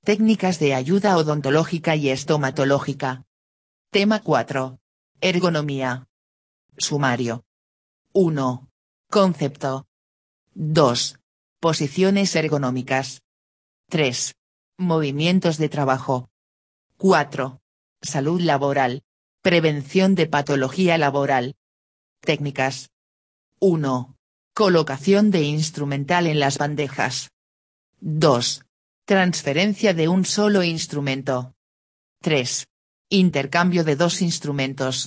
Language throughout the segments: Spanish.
Técnicas de ayuda odontológica y estomatológica. Tema 4. Ergonomía. Sumario. 1. Concepto. 2. Posiciones ergonómicas. 3. Movimientos de trabajo. 4. Salud laboral. Prevención de patología laboral. Técnicas. 1. Colocación de instrumental en las bandejas. 2. Transferencia de un solo instrumento. 3. Intercambio de dos instrumentos.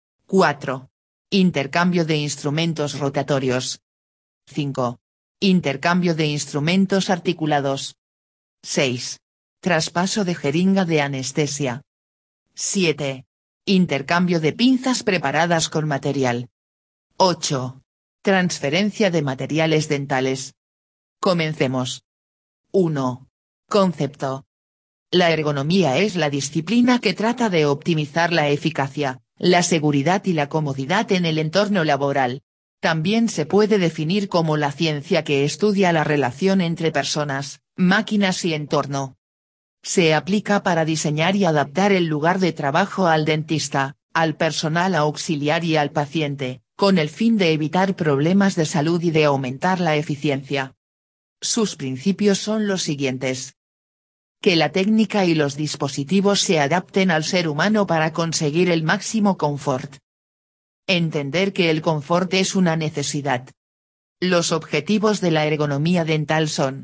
4. Intercambio de instrumentos rotatorios. 5. Intercambio de instrumentos articulados. 6. Traspaso de jeringa de anestesia. 7. Intercambio de pinzas preparadas con material. 8. Transferencia de materiales dentales. Comencemos. 1. Concepto. La ergonomía es la disciplina que trata de optimizar la eficacia, la seguridad y la comodidad en el entorno laboral. También se puede definir como la ciencia que estudia la relación entre personas, máquinas y entorno. Se aplica para diseñar y adaptar el lugar de trabajo al dentista, al personal auxiliar y al paciente, con el fin de evitar problemas de salud y de aumentar la eficiencia. Sus principios son los siguientes. Que la técnica y los dispositivos se adapten al ser humano para conseguir el máximo confort. Entender que el confort es una necesidad. Los objetivos de la ergonomía dental son: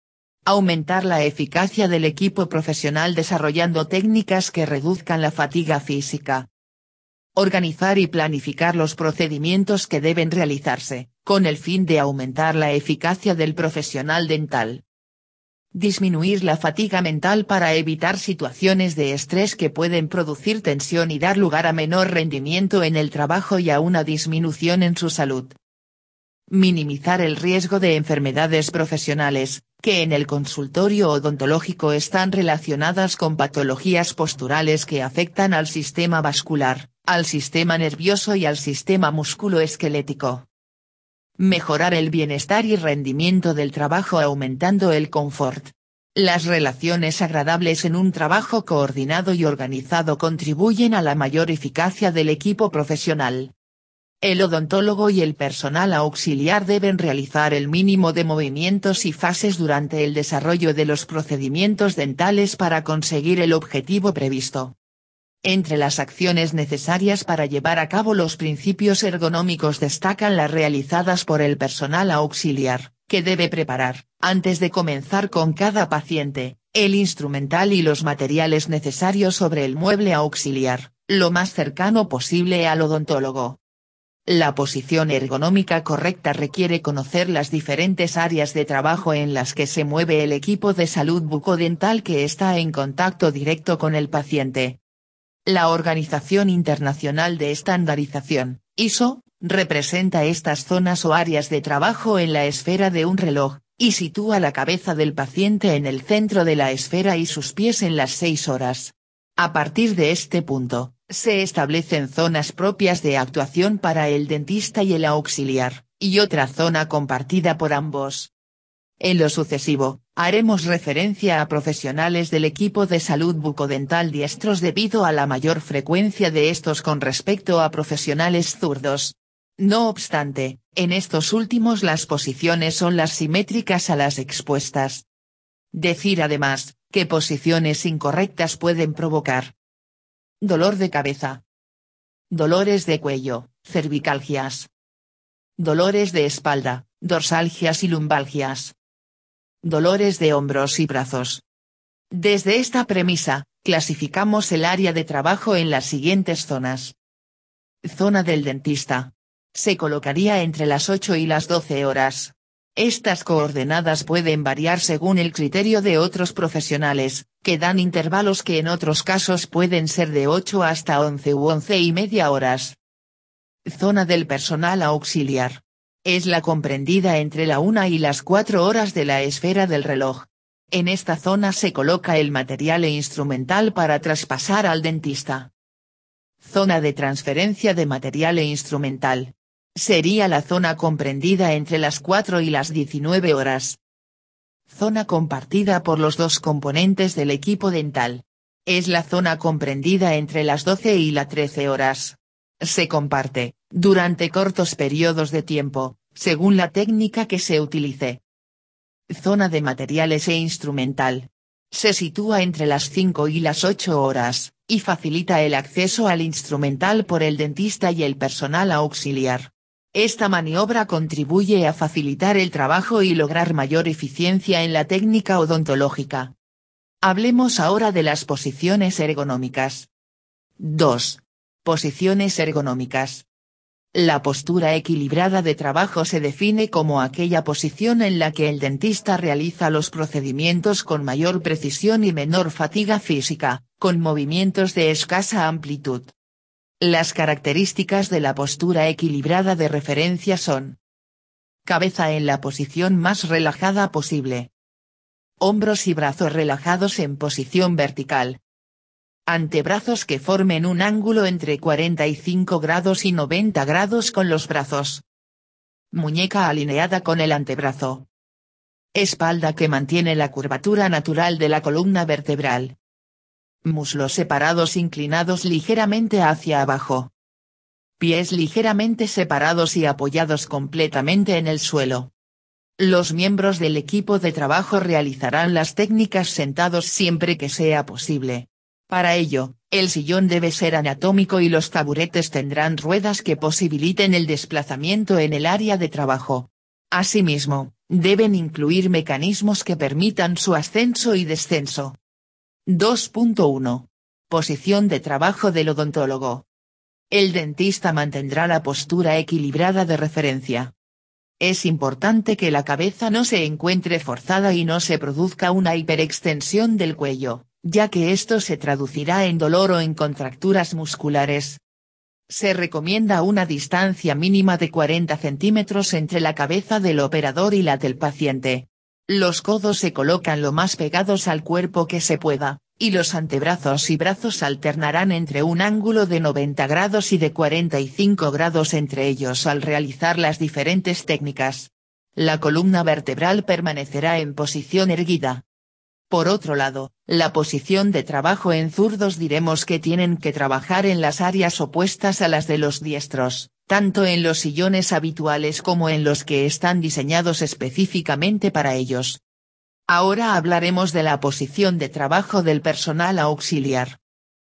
aumentar la eficacia del equipo profesional desarrollando técnicas que reduzcan la fatiga física. Organizar y planificar los procedimientos que deben realizarse, con el fin de aumentar la eficacia del profesional dental. Disminuir la fatiga mental para evitar situaciones de estrés que pueden producir tensión y dar lugar a menor rendimiento en el trabajo y a una disminución en su salud. Minimizar el riesgo de enfermedades profesionales, que en el consultorio odontológico están relacionadas con patologías posturales que afectan al sistema vascular, al sistema nervioso y al sistema musculoesquelético. Mejorar el bienestar y rendimiento del trabajo aumentando el confort. Las relaciones agradables en un trabajo coordinado y organizado contribuyen a la mayor eficacia del equipo profesional. El odontólogo y el personal auxiliar deben realizar el mínimo de movimientos y fases durante el desarrollo de los procedimientos dentales para conseguir el objetivo previsto. Entre las acciones necesarias para llevar a cabo los principios ergonómicos destacan las realizadas por el personal auxiliar, que debe preparar, antes de comenzar con cada paciente, el instrumental y los materiales necesarios sobre el mueble auxiliar, lo más cercano posible al odontólogo. La posición ergonómica correcta requiere conocer las diferentes áreas de trabajo en las que se mueve el equipo de salud bucodental que está en contacto directo con el paciente. La Organización Internacional de Estandarización, ISO, representa estas zonas o áreas de trabajo en la esfera de un reloj, y sitúa la cabeza del paciente en el centro de la esfera y sus pies en las 6 horas. A partir de este punto, se establecen zonas propias de actuación para el dentista y el auxiliar, y otra zona compartida por ambos. En lo sucesivo, haremos referencia a profesionales del equipo de salud bucodental diestros debido a la mayor frecuencia de estos con respecto a profesionales zurdos. No obstante, en estos últimos las posiciones son las simétricas a las expuestas. Decir además, que posiciones incorrectas pueden provocar dolor de cabeza, dolores de cuello, cervicalgias, dolores de espalda, dorsalgias y lumbalgias, dolores de hombros y brazos. Desde esta premisa, clasificamos el área de trabajo en las siguientes zonas. Zona del dentista. Se colocaría entre las 8 y las 12 horas. Estas coordenadas pueden variar según el criterio de otros profesionales, que dan intervalos que en otros casos pueden ser de 8 hasta 11 u 11:30 horas. Zona del personal auxiliar. Es la comprendida entre la 1 y las 4 horas de la esfera del reloj. En esta zona se coloca el material e instrumental para traspasar al dentista. Zona de transferencia de material e instrumental. Sería la zona comprendida entre las 4 y las 19 horas. Zona compartida por los dos componentes del equipo dental. Es la zona comprendida entre las 12 y las 13 horas. Se comparte, durante cortos periodos de tiempo, según la técnica que se utilice. Zona de materiales e instrumental. Se sitúa entre las 5 y las 8 horas, y facilita el acceso al instrumental por el dentista y el personal auxiliar. Esta maniobra contribuye a facilitar el trabajo y lograr mayor eficiencia en la técnica odontológica. Hablemos ahora de las posiciones ergonómicas. 2. Posiciones ergonómicas. La postura equilibrada de trabajo se define como aquella posición en la que el dentista realiza los procedimientos con mayor precisión y menor fatiga física, con movimientos de escasa amplitud. Las características de la postura equilibrada de referencia son: cabeza en la posición más relajada posible. Hombros y brazos relajados en posición vertical. Antebrazos que formen un ángulo entre 45 grados y 90 grados con los brazos. Muñeca alineada con el antebrazo. Espalda que mantiene la curvatura natural de la columna vertebral. Muslos separados inclinados ligeramente hacia abajo. Pies ligeramente separados y apoyados completamente en el suelo. Los miembros del equipo de trabajo realizarán las técnicas sentados siempre que sea posible. Para ello, el sillón debe ser anatómico y los taburetes tendrán ruedas que posibiliten el desplazamiento en el área de trabajo. Asimismo, deben incluir mecanismos que permitan su ascenso y descenso. 2.1. Posición de trabajo del odontólogo. El dentista mantendrá la postura equilibrada de referencia. Es importante que la cabeza no se encuentre forzada y no se produzca una hiperextensión del cuello, ya que esto se traducirá en dolor o en contracturas musculares. Se recomienda una distancia mínima de 40 centímetros entre la cabeza del operador y la del paciente. Los codos se colocan lo más pegados al cuerpo que se pueda, y los antebrazos y brazos alternarán entre un ángulo de 90 grados y de 45 grados entre ellos al realizar las diferentes técnicas. La columna vertebral permanecerá en posición erguida. Por otro lado, la posición de trabajo en zurdos diremos que tienen que trabajar en las áreas opuestas a las de los diestros, tanto en los sillones habituales como en los que están diseñados específicamente para ellos. Ahora hablaremos de la posición de trabajo del personal auxiliar.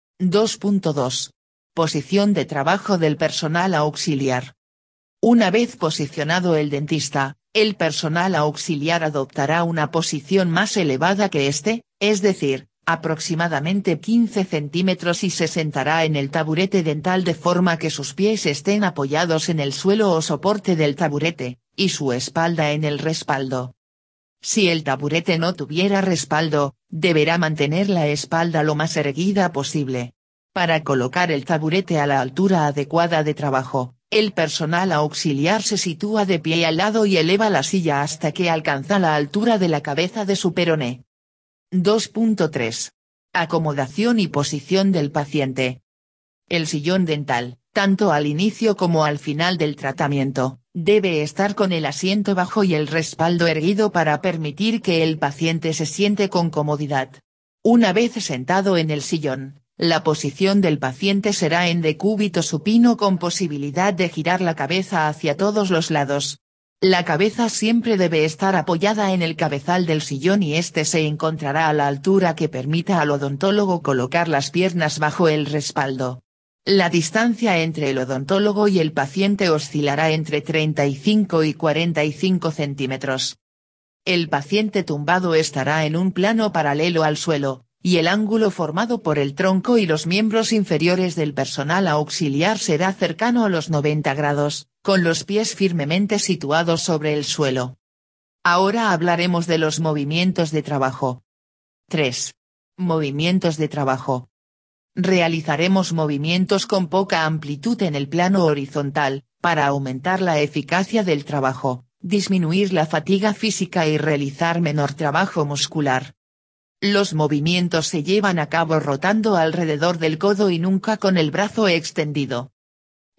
2.2. Posición de trabajo del personal auxiliar. Una vez posicionado el dentista, el personal auxiliar adoptará una posición más elevada que este, es decir, aproximadamente 15 centímetros, y se sentará en el taburete dental de forma que sus pies estén apoyados en el suelo o soporte del taburete, y su espalda en el respaldo. Si el taburete no tuviera respaldo, deberá mantener la espalda lo más erguida posible. Para colocar el taburete a la altura adecuada de trabajo, el personal auxiliar se sitúa de pie al lado y eleva la silla hasta que alcanza la altura de la cabeza de su peroné. 2.3. Acomodación y posición del paciente. El sillón dental, tanto al inicio como al final del tratamiento, debe estar con el asiento bajo y el respaldo erguido para permitir que el paciente se siente con comodidad. Una vez sentado en el sillón, la posición del paciente será en decúbito supino con posibilidad de girar la cabeza hacia todos los lados. La cabeza siempre debe estar apoyada en el cabezal del sillón y este se encontrará a la altura que permita al odontólogo colocar las piernas bajo el respaldo. La distancia entre el odontólogo y el paciente oscilará entre 35 y 45 centímetros. El paciente tumbado estará en un plano paralelo al suelo, y el ángulo formado por el tronco y los miembros inferiores del personal auxiliar será cercano a los 90 grados, con los pies firmemente situados sobre el suelo. Ahora hablaremos de los movimientos de trabajo. 3. Movimientos de trabajo. Realizaremos movimientos con poca amplitud en el plano horizontal, para aumentar la eficacia del trabajo, disminuir la fatiga física y realizar menor trabajo muscular. Los movimientos se llevan a cabo rotando alrededor del codo y nunca con el brazo extendido.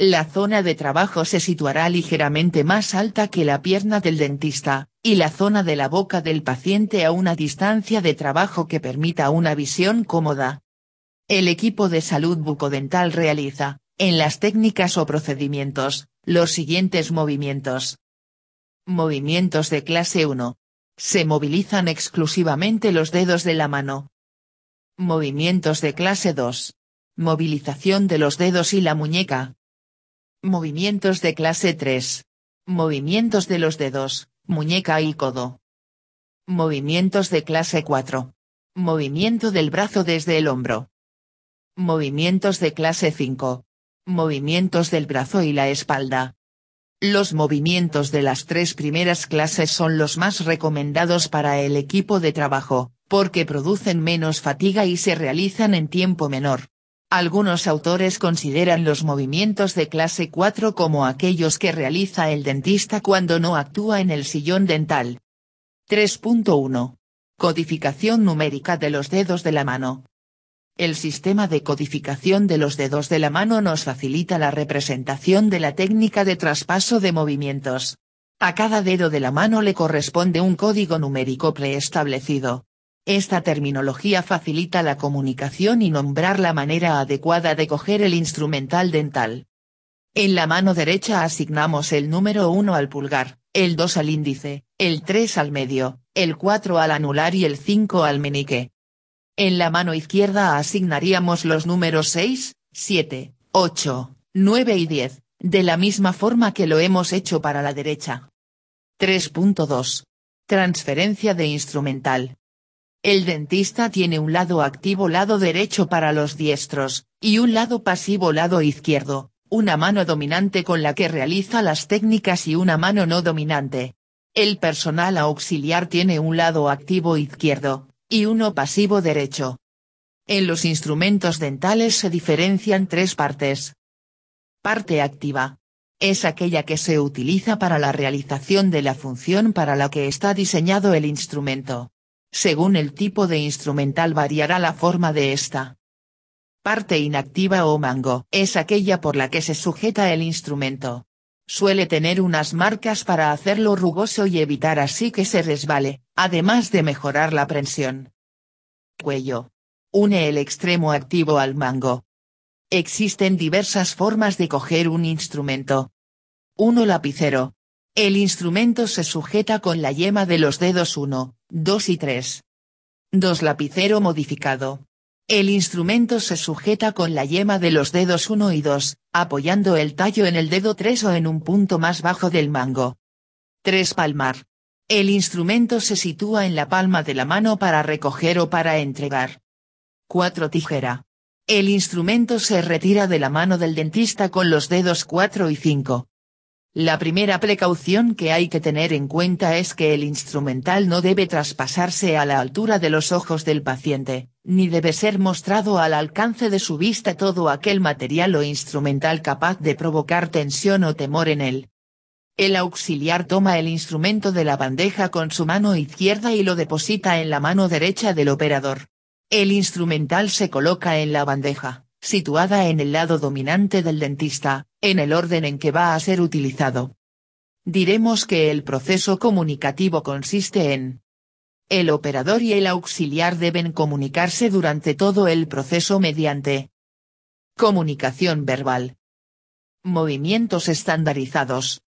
La zona de trabajo se situará ligeramente más alta que la pierna del dentista, y la zona de la boca del paciente a una distancia de trabajo que permita una visión cómoda. El equipo de salud bucodental realiza, en las técnicas o procedimientos, los siguientes movimientos. Movimientos de clase 1. Se movilizan exclusivamente los dedos de la mano. Movimientos de clase 2. Movilización de los dedos y la muñeca. Movimientos de clase 3. Movimientos de los dedos, muñeca y codo. Movimientos de clase 4. Movimiento del brazo desde el hombro. Movimientos de clase 5. Movimientos del brazo y la espalda. Los movimientos de las tres primeras clases son los más recomendados para el equipo de trabajo, porque producen menos fatiga y se realizan en tiempo menor. Algunos autores consideran los movimientos de clase 4 como aquellos que realiza el dentista cuando no actúa en el sillón dental. 3.1. Codificación numérica de los dedos de la mano. El sistema de codificación de los dedos de la mano nos facilita la representación de la técnica de traspaso de movimientos. A cada dedo de la mano le corresponde un código numérico preestablecido. Esta terminología facilita la comunicación y nombrar la manera adecuada de coger el instrumental dental. En la mano derecha asignamos el número 1 al pulgar, el 2 al índice, el 3 al medio, el 4 al anular y el 5 al meñique. En la mano izquierda asignaríamos los números 6, 7, 8, 9 y 10, de la misma forma que lo hemos hecho para la derecha. 3.2. Transferencia de instrumental. El dentista tiene un lado activo lado derecho para los diestros, y un lado pasivo lado izquierdo, una mano dominante con la que realiza las técnicas y una mano no dominante. El personal auxiliar tiene un lado activo izquierdo, y uno pasivo derecho. En los instrumentos dentales se diferencian tres partes. Parte activa. Es aquella que se utiliza para la realización de la función para la que está diseñado el instrumento. Según el tipo de instrumental variará la forma de esta. Parte inactiva o mango es aquella por la que se sujeta el instrumento. Suele tener unas marcas para hacerlo rugoso y evitar así que se resbale, además de mejorar la prensión. Cuello. Une el extremo activo al mango. Existen diversas formas de coger un instrumento. 1. Lapicero. El instrumento se sujeta con la yema de los dedos 1, 2 y 3. 2. Lapicero modificado. El instrumento se sujeta con la yema de los dedos 1 y 2, apoyando el tallo en el dedo 3 o en un punto más bajo del mango. 3. Palmar. El instrumento se sitúa en la palma de la mano para recoger o para entregar. 4. Tijera. El instrumento se retira de la mano del dentista con los dedos 4 y 5. La primera precaución que hay que tener en cuenta es que el instrumental no debe traspasarse a la altura de los ojos del paciente, ni debe ser mostrado al alcance de su vista todo aquel material o instrumental capaz de provocar tensión o temor en él. El auxiliar toma el instrumento de la bandeja con su mano izquierda y lo deposita en la mano derecha del operador. El instrumental se coloca en la bandeja, situada en el lado dominante del dentista, en el orden en que va a ser utilizado. Diremos que el proceso comunicativo consiste en: el operador y el auxiliar deben comunicarse durante todo el proceso mediante comunicación verbal, movimientos estandarizados,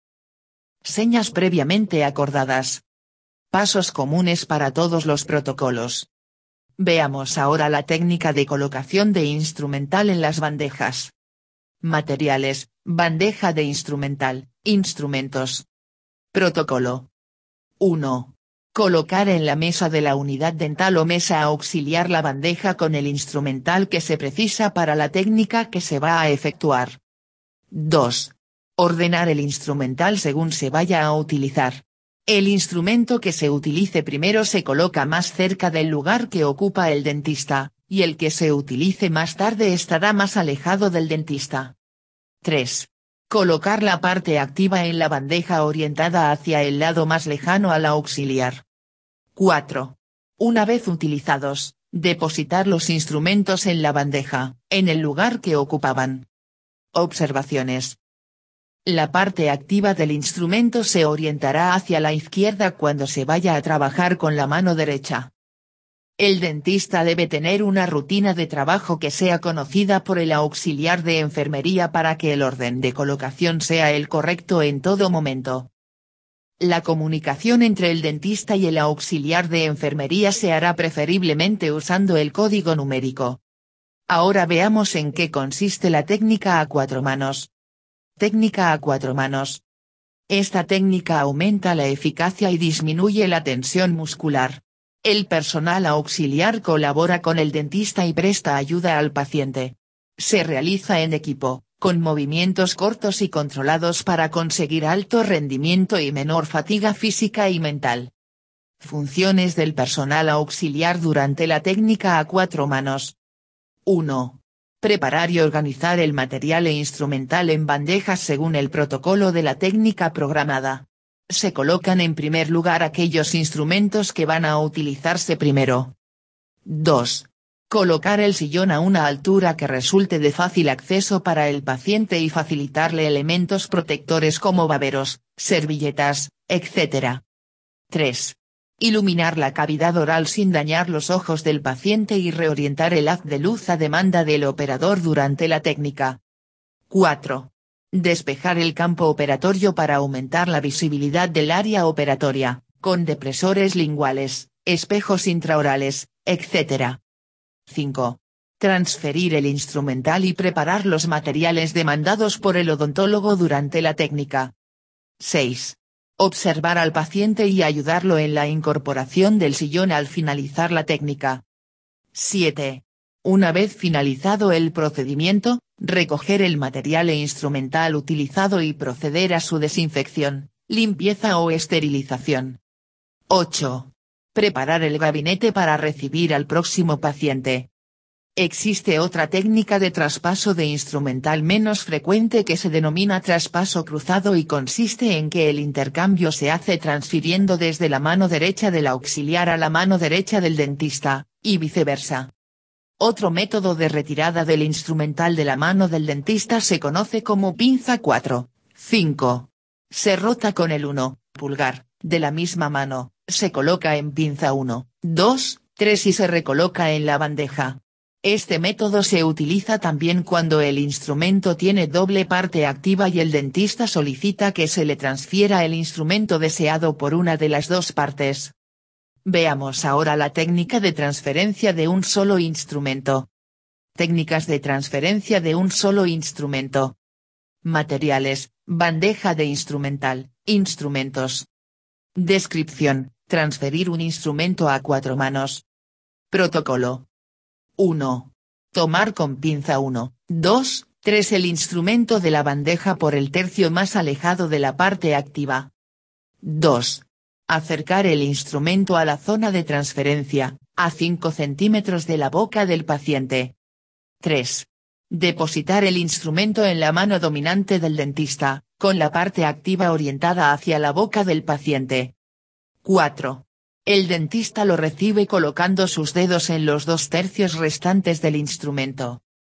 señas previamente acordadas, pasos comunes para todos los protocolos. Veamos ahora la técnica de colocación de instrumental en las bandejas. Materiales: bandeja de instrumental, instrumentos. Protocolo. 1. Colocar en la mesa de la unidad dental o mesa auxiliar la bandeja con el instrumental que se precisa para la técnica que se va a efectuar. 2. Ordenar el instrumental según se vaya a utilizar. El instrumento que se utilice primero se coloca más cerca del lugar que ocupa el dentista, y el que se utilice más tarde estará más alejado del dentista. 3. Colocar la parte activa en la bandeja orientada hacia el lado más lejano al auxiliar. 4. Una vez utilizados, depositar los instrumentos en la bandeja, en el lugar que ocupaban. Observaciones. La parte activa del instrumento se orientará hacia la izquierda cuando se vaya a trabajar con la mano derecha. El dentista debe tener una rutina de trabajo que sea conocida por el auxiliar de enfermería para que el orden de colocación sea el correcto en todo momento. La comunicación entre el dentista y el auxiliar de enfermería se hará preferiblemente usando el código numérico. Ahora veamos en qué consiste la técnica a 4 manos. Técnica a 4 manos. Esta técnica aumenta la eficacia y disminuye la tensión muscular. El personal auxiliar colabora con el dentista y presta ayuda al paciente. Se realiza en equipo, con movimientos cortos y controlados para conseguir alto rendimiento y menor fatiga física y mental. Funciones del personal auxiliar durante la técnica a 4 manos. 1. Preparar y organizar el material e instrumental en bandejas según el protocolo de la técnica programada. Se colocan en primer lugar aquellos instrumentos que van a utilizarse primero. 2. Colocar el sillón a una altura que resulte de fácil acceso para el paciente y facilitarle elementos protectores como baberos, servilletas, etc. 3. Iluminar la cavidad oral sin dañar los ojos del paciente y reorientar el haz de luz a demanda del operador durante la técnica. 4. Despejar el campo operatorio para aumentar la visibilidad del área operatoria, con depresores linguales, espejos intraorales, etc. 5. Transferir el instrumental y preparar los materiales demandados por el odontólogo durante la técnica. 6. Observar al paciente y ayudarlo en la incorporación del sillón al finalizar la técnica. 7. Una vez finalizado el procedimiento, recoger el material e instrumental utilizado y proceder a su desinfección, limpieza o esterilización. 8. Preparar el gabinete para recibir al próximo paciente. Existe otra técnica de traspaso de instrumental menos frecuente que se denomina traspaso cruzado y consiste en que el intercambio se hace transfiriendo desde la mano derecha del auxiliar a la mano derecha del dentista, y viceversa. Otro método de retirada del instrumental de la mano del dentista se conoce como pinza 4, 5. Se rota con el 1, pulgar, de la misma mano, se coloca en pinza 1, 2, 3 y se recoloca en la bandeja. Este método se utiliza también cuando el instrumento tiene doble parte activa y el dentista solicita que se le transfiera el instrumento deseado por una de las dos partes. Veamos ahora la técnica de transferencia de un solo instrumento. Técnicas de transferencia de un solo instrumento. Materiales, bandeja de instrumental, instrumentos. Descripción, transferir un instrumento a 4 manos. Protocolo. 1. Tomar con pinza 1, 2, 3 el instrumento de la bandeja por el tercio más alejado de la parte activa. 2. Acercar el instrumento a la zona de transferencia, a 5 centímetros de la boca del paciente. 3. Depositar el instrumento en la mano dominante del dentista, con la parte activa orientada hacia la boca del paciente. 4. El dentista lo recibe colocando sus dedos en los 2/3 restantes del instrumento.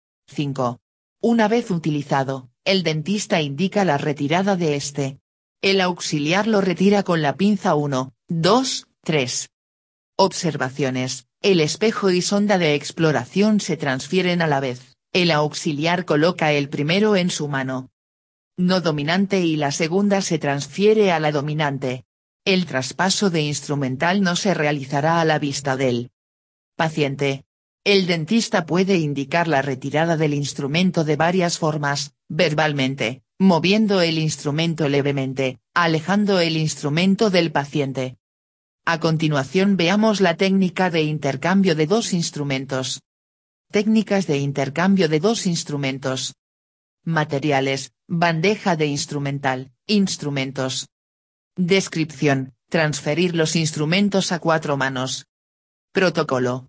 5. Una vez utilizado, el dentista indica la retirada de este. El auxiliar lo retira con la pinza 1, 2, 3. Observaciones, el espejo y sonda de exploración se transfieren a la vez, el auxiliar coloca el primero en su mano no dominante y la segunda se transfiere a la dominante. El traspaso de instrumental no se realizará a la vista del paciente. El dentista puede indicar la retirada del instrumento de varias formas, verbalmente, moviendo el instrumento levemente, alejando el instrumento del paciente. A continuación veamos la técnica de intercambio de dos instrumentos. Técnicas de intercambio de dos instrumentos. Materiales, bandeja de instrumental, instrumentos. Descripción, transferir los instrumentos a 4 manos. Protocolo.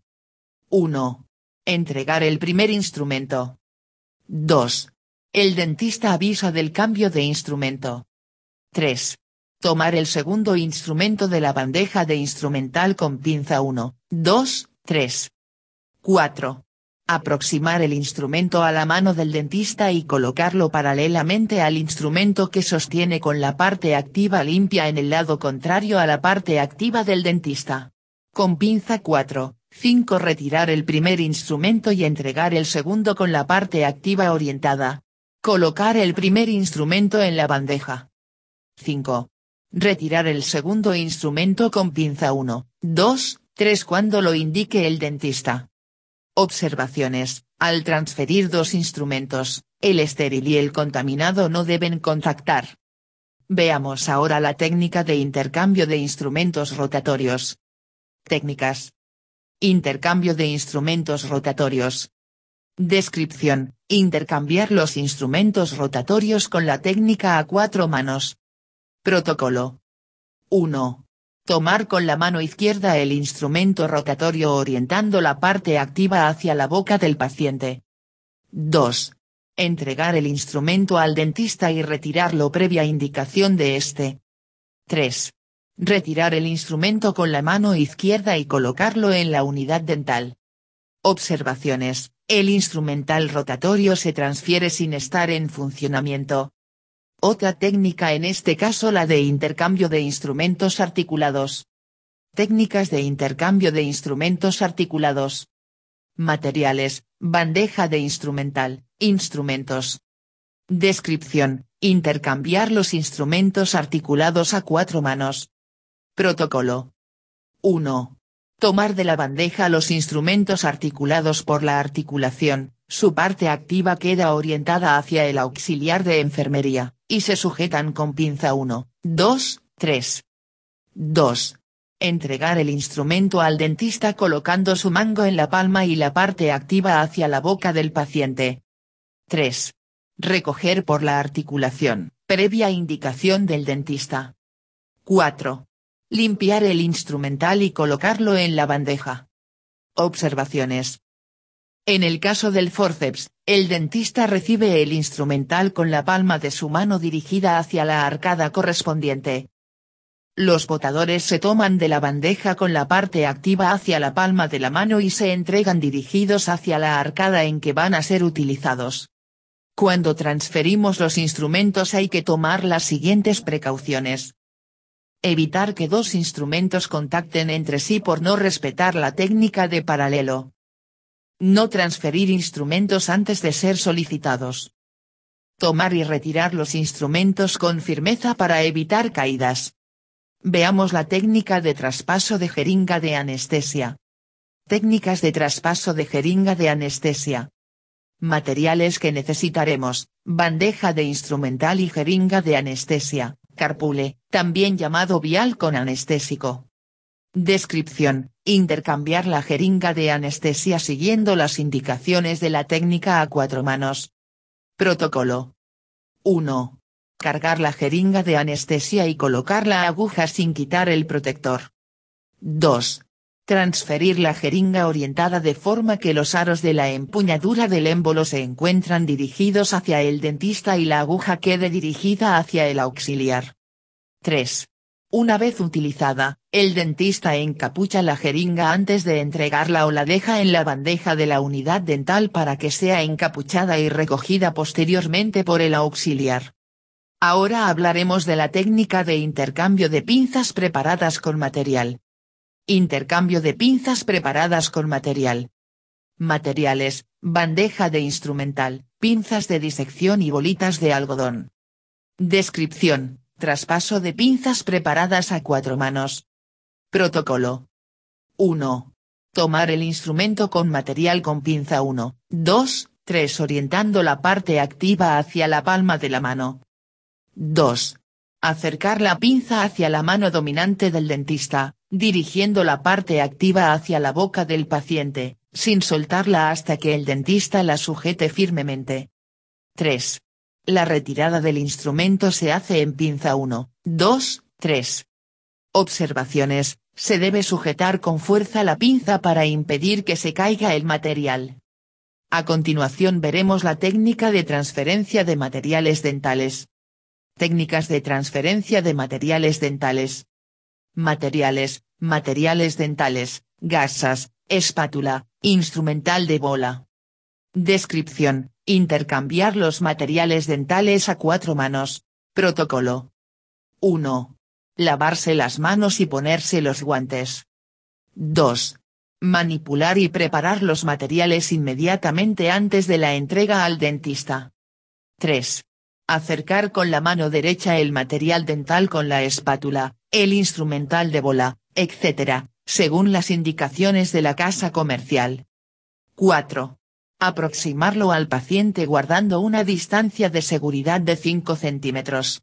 1. Entregar el primer instrumento. 2. El dentista avisa del cambio de instrumento. 3. Tomar el segundo instrumento de la bandeja de instrumental con pinza 1, 2, 3. 4. Aproximar el instrumento a la mano del dentista y colocarlo paralelamente al instrumento que sostiene con la parte activa limpia en el lado contrario a la parte activa del dentista. Con pinza 4, 5 retirar el primer instrumento y entregar el segundo con la parte activa orientada. Colocar el primer instrumento en la bandeja. 5. Retirar el segundo instrumento con pinza 1, 2, 3 cuando lo indique el dentista. Observaciones: al transferir dos instrumentos, el estéril y el contaminado no deben contactar. Veamos ahora la técnica de intercambio de instrumentos rotatorios. Técnicas. Intercambio de instrumentos rotatorios. Descripción: intercambiar los instrumentos rotatorios con la técnica a 4 manos. Protocolo. 1. Tomar con la mano izquierda el instrumento rotatorio orientando la parte activa hacia la boca del paciente. 2. Entregar el instrumento al dentista y retirarlo previa indicación de este. 3. Retirar el instrumento con la mano izquierda y colocarlo en la unidad dental. Observaciones: el instrumental rotatorio se transfiere sin estar en funcionamiento. Otra técnica en este caso la de intercambio de instrumentos articulados. Técnicas de intercambio de instrumentos articulados. Materiales: bandeja de instrumental, instrumentos. Descripción: intercambiar los instrumentos articulados a 4 manos. Protocolo. 1. Tomar de la bandeja los instrumentos articulados por la articulación, su parte activa queda orientada hacia el auxiliar de enfermería, y se sujetan con pinza 1, 2, 3. 2. Entregar el instrumento al dentista colocando su mango en la palma y la parte activa hacia la boca del paciente. 3. Recoger por la articulación, previa indicación del dentista. 4. Limpiar el instrumental y colocarlo en la bandeja. Observaciones. En el caso del forceps, el dentista recibe el instrumental con la palma de su mano dirigida hacia la arcada correspondiente. Los botadores se toman de la bandeja con la parte activa hacia la palma de la mano y se entregan dirigidos hacia la arcada en que van a ser utilizados. Cuando transferimos los instrumentos hay que tomar las siguientes precauciones. Evitar que dos instrumentos contacten entre sí por no respetar la técnica de paralelo. No transferir instrumentos antes de ser solicitados. Tomar y retirar los instrumentos con firmeza para evitar caídas. Veamos la técnica de traspaso de jeringa de anestesia. Técnicas de traspaso de jeringa de anestesia. Materiales que necesitaremos: bandeja de instrumental y jeringa de anestesia, carpule, también llamado vial con anestésico. Descripción: intercambiar la jeringa de anestesia siguiendo las indicaciones de la técnica a 4 manos. Protocolo. 1. Cargar la jeringa de anestesia y colocar la aguja sin quitar el protector. 2. Transferir la jeringa orientada de forma que los aros de la empuñadura del émbolo se encuentran dirigidos hacia el dentista y la aguja quede dirigida hacia el auxiliar. 3. Una vez utilizada, el dentista encapucha la jeringa antes de entregarla o la deja en la bandeja de la unidad dental para que sea encapuchada y recogida posteriormente por el auxiliar. Ahora hablaremos de la técnica de intercambio de pinzas preparadas con material. Intercambio de pinzas preparadas con material. Materiales: bandeja de instrumental, pinzas de disección y bolitas de algodón. Descripción: traspaso de pinzas preparadas a 4 manos. Protocolo. 1. Tomar el instrumento con material con pinza 1, 2, 3 orientando la parte activa hacia la palma de la mano. 2. Acercar la pinza hacia la mano dominante del dentista, dirigiendo la parte activa hacia la boca del paciente, sin soltarla hasta que el dentista la sujete firmemente. 3. La retirada del instrumento se hace en pinza 1, 2, 3. Observaciones: se debe sujetar con fuerza la pinza para impedir que se caiga el material. A continuación veremos la técnica de transferencia de materiales dentales. Técnicas de transferencia de materiales dentales. Materiales: materiales dentales, gasas, espátula, instrumental de bola. Descripción: intercambiar los materiales dentales a 4 manos. Protocolo. 1. Lavarse las manos y ponerse los guantes. 2. Manipular y preparar los materiales inmediatamente antes de la entrega al dentista. 3. Acercar con la mano derecha el material dental con la espátula, el instrumental de bola, etc., según las indicaciones de la casa comercial. 4. Aproximarlo al paciente guardando una distancia de seguridad de 5 centímetros.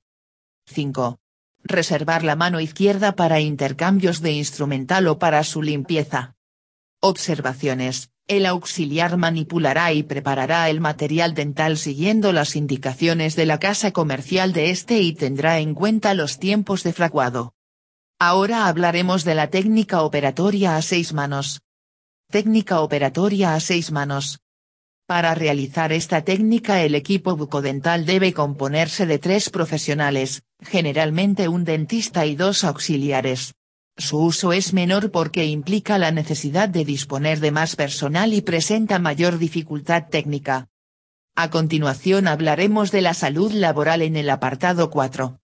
5. Reservar la mano izquierda para intercambios de instrumental o para su limpieza. Observaciones: el auxiliar manipulará y preparará el material dental siguiendo las indicaciones de la casa comercial de este y tendrá en cuenta los tiempos de fraguado. Ahora hablaremos de la técnica operatoria a 6 manos. Técnica operatoria a 6 manos. Para realizar esta técnica el equipo bucodental debe componerse de 3 profesionales, generalmente un dentista y 2 auxiliares. Su uso es menor porque implica la necesidad de disponer de más personal y presenta mayor dificultad técnica. A continuación hablaremos de la salud laboral en el apartado 4.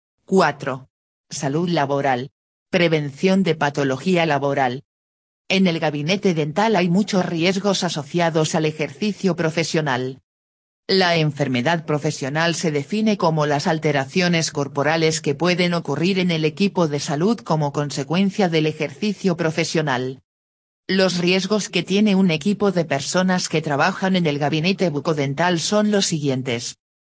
4. Salud laboral. Prevención de patología laboral. En el gabinete dental hay muchos riesgos asociados al ejercicio profesional. La enfermedad profesional se define como las alteraciones corporales que pueden ocurrir en el equipo de salud como consecuencia del ejercicio profesional. Los riesgos que tiene un equipo de personas que trabajan en el gabinete bucodental son los siguientes.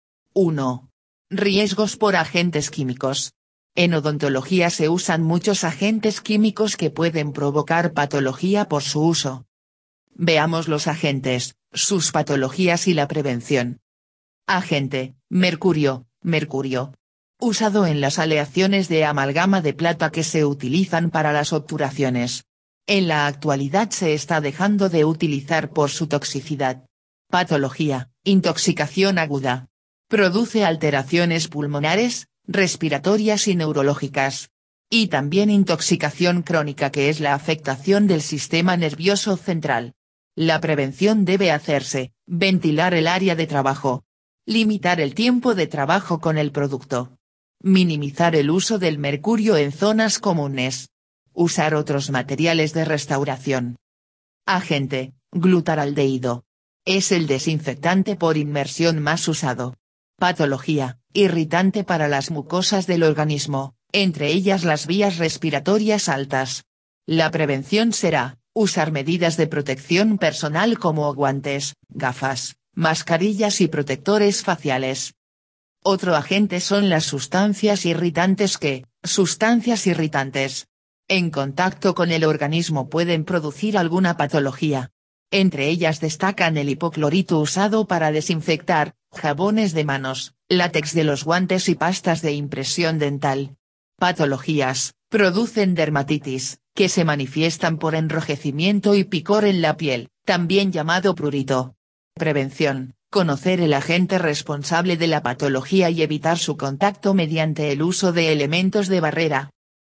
1. Riesgos por agentes químicos. En odontología se usan muchos agentes químicos que pueden provocar patología por su uso. Veamos los agentes, sus patologías y la prevención. Agente: mercurio. Mercurio. Usado en las aleaciones de amalgama de plata que se utilizan para las obturaciones. En la actualidad se está dejando de utilizar por su toxicidad. Patología: intoxicación aguda. Produce alteraciones pulmonares, respiratorias y neurológicas. Y también intoxicación crónica, que es la afectación del sistema nervioso central. La prevención debe hacerse: ventilar el área de trabajo. Limitar el tiempo de trabajo con el producto. Minimizar el uso del mercurio en zonas comunes. Usar otros materiales de restauración. Agente: glutaraldehído. Es el desinfectante por inmersión más usado. Patología: irritante para las mucosas del organismo, entre ellas las vías respiratorias altas. La prevención será: usar medidas de protección personal como guantes, gafas, mascarillas y protectores faciales. Otro agente son las sustancias irritantes sustancias irritantes, en contacto con el organismo pueden producir alguna patología. Entre ellas destacan el hipoclorito usado para desinfectar, jabones de manos, látex de los guantes y pastas de impresión dental. Patologías: producen dermatitis, que se manifiestan por enrojecimiento y picor en la piel, también llamado prurito. Prevención: conocer el agente responsable de la patología y evitar su contacto mediante el uso de elementos de barrera.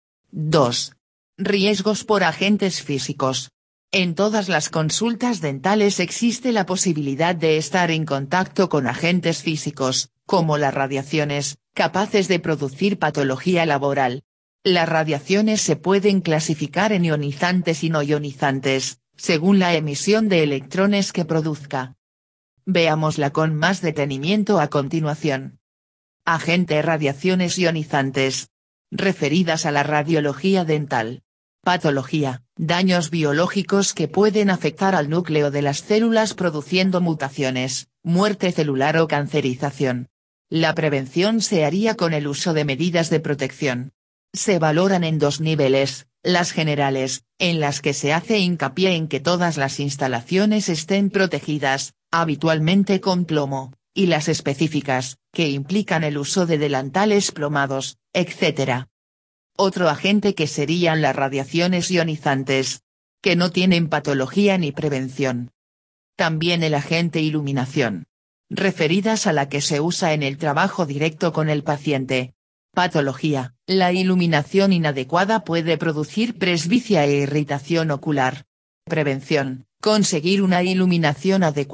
2. Riesgos por agentes físicos. En todas las consultas dentales existe la posibilidad de estar en contacto con agentes físicos, como las radiaciones, capaces de producir patología laboral. Las radiaciones se pueden clasificar en ionizantes y no ionizantes, según la emisión de electrones que produzca. Veámosla con más detenimiento a continuación. Agente: radiaciones ionizantes. Referidas a la radiología dental. Patología: daños biológicos que pueden afectar al núcleo de las células produciendo mutaciones, muerte celular o cancerización. La prevención se haría con el uso de medidas de protección. Se valoran en 2 niveles: las generales, en las que se hace hincapié en que todas las instalaciones estén protegidas, habitualmente con plomo, y las específicas, que implican el uso de delantales plomados, etc. Otro agente que serían las radiaciones ionizantes, que no tienen patología ni prevención. También el agente iluminación. Referidas a la que se usa en el trabajo directo con el paciente. Patología: la iluminación inadecuada puede producir presbicia e irritación ocular. Prevención: conseguir una iluminación adecuada,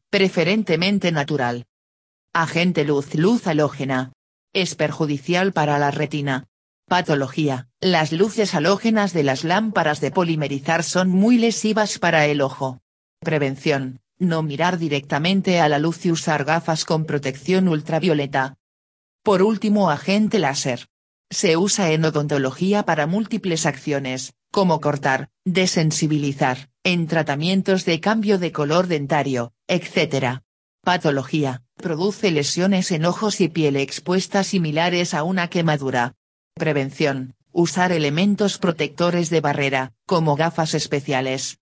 preferentemente natural. Agente luz halógena. Es perjudicial para la retina. Patología: las luces halógenas de las lámparas de polimerizar son muy lesivas para el ojo. Prevención: no mirar directamente a la luz y usar gafas con protección ultravioleta. Por último, agente láser. Se usa en odontología para múltiples acciones, como cortar, desensibilizar, en tratamientos de cambio de color dentario, etc. Patología: produce lesiones en ojos y piel expuesta similares a una quemadura. Prevención: usar elementos protectores de barrera, como gafas especiales.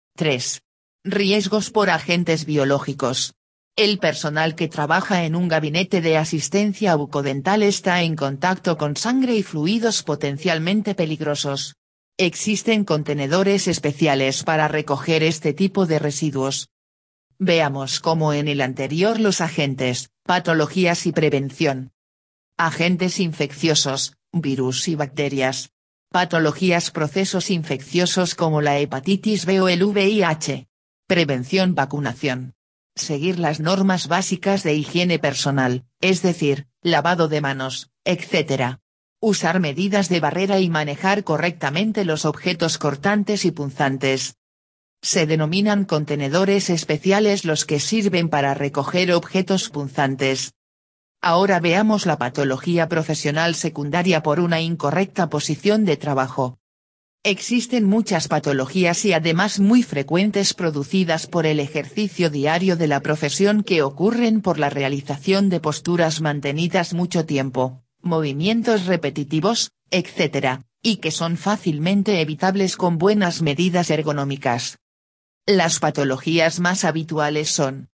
3. Riesgos por agentes biológicos. El personal que trabaja en un gabinete de asistencia bucodental está en contacto con sangre y fluidos potencialmente peligrosos. Existen contenedores especiales para recoger este tipo de residuos. Veamos como en el anterior los agentes, patologías y prevención. Agentes infecciosos, virus y bacterias. Patologías: procesos infecciosos como la hepatitis B o el VIH. Prevención: vacunación. Seguir las normas básicas de higiene personal, es decir, lavado de manos, etc. Usar medidas de barrera y manejar correctamente los objetos cortantes y punzantes. Se denominan contenedores especiales los que sirven para recoger objetos punzantes. Ahora veamos la patología profesional secundaria por una incorrecta posición de trabajo. Existen muchas patologías y además muy frecuentes producidas por el ejercicio diario de la profesión que ocurren por la realización de posturas mantenidas mucho tiempo, movimientos repetitivos, etc., y que son fácilmente evitables con buenas medidas ergonómicas. Las patologías más habituales son: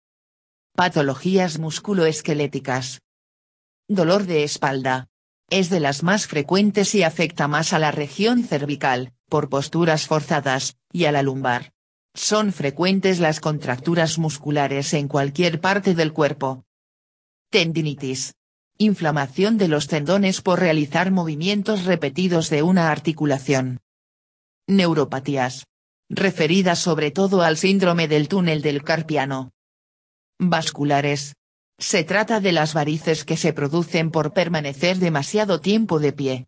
patologías musculoesqueléticas. Dolor de espalda. Es de las más frecuentes y afecta más a la región cervical, por posturas forzadas, y a la lumbar. Son frecuentes las contracturas musculares en cualquier parte del cuerpo. Tendinitis. Inflamación de los tendones por realizar movimientos repetidos de una articulación. Neuropatías. Referidas sobre todo al síndrome del túnel del carpiano. Vasculares. Se trata de las varices que se producen por permanecer demasiado tiempo de pie.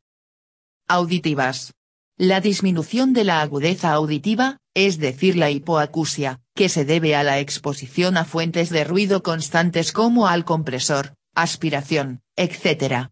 Auditivas. La disminución de la agudeza auditiva, es decir la hipoacusia, que se debe a la exposición a fuentes de ruido constantes como al compresor, aspiración, etc.